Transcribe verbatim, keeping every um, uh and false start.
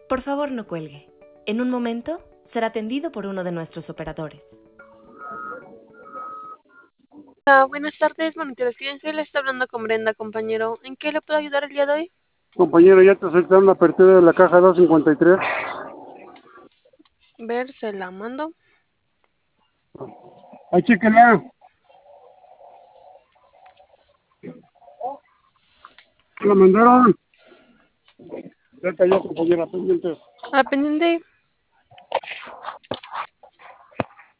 Por favor, no cuelgue. En un momento será atendido por uno de nuestros operadores. Hola, buenas tardes, Monitores Clientel, está hablando con Brenda, compañero. ¿En qué le puedo ayudar el día de hoy? Compañero, ya te aceptaron la apertura de la caja doscientos cincuenta y tres. Ver, se la mando. Ahí, chéquela. ¿Se la mandaron? Ya está, ya, compañera, pendiente. Ah, pendiente.